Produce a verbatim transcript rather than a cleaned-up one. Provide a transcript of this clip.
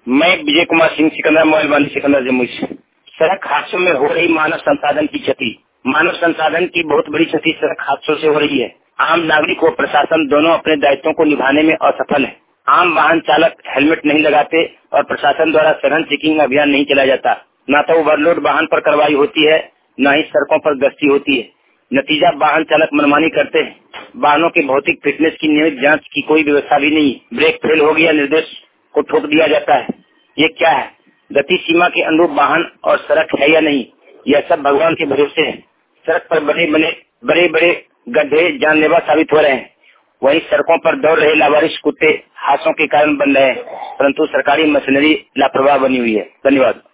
मैं विजय कुमार सिंह सिकंदरा मोबाइल वाली सिकंदरा जमुई से। सड़क हादसों में हो रही मानव संसाधन की क्षति। मानव संसाधन की बहुत बड़ी क्षति सड़क हादसों से हो रही है। आम नागरिक व प्रशासन दोनों अपने दायित्वों को निभाने में असफल है। आम वाहन चालक हेलमेट नहीं लगाते और प्रशासन द्वारा सघन चेकिंग अभियान नहीं चलाया जाता। न तो ओवरलोड वाहन पर कार्रवाई होती है, न ही सड़कों पर गश्ती होती है। नतीजा वाहन चालक मनमानी करते हैं। वाहनों के भौतिक फिटनेस की नियमित जांच की कोई व्यवस्था भी नहीं। ब्रेक फेल हो गया, निर्देश को ठोक दिया जाता है। ये क्या है? गति सीमा के अनुरूप वाहन और सड़क है या नहीं, यह सब भगवान के भरोसे है। सड़क पर बड़े बड़े बड़े बड़े गड्ढे जानलेवा साबित हो रहे हैं। वहीं सड़कों पर दौड़ रहे लावारिस कुत्ते हादसों के कारण बन रहे हैं, परंतु सरकारी मशीनरी लापरवाह बनी हुई है। धन्यवाद।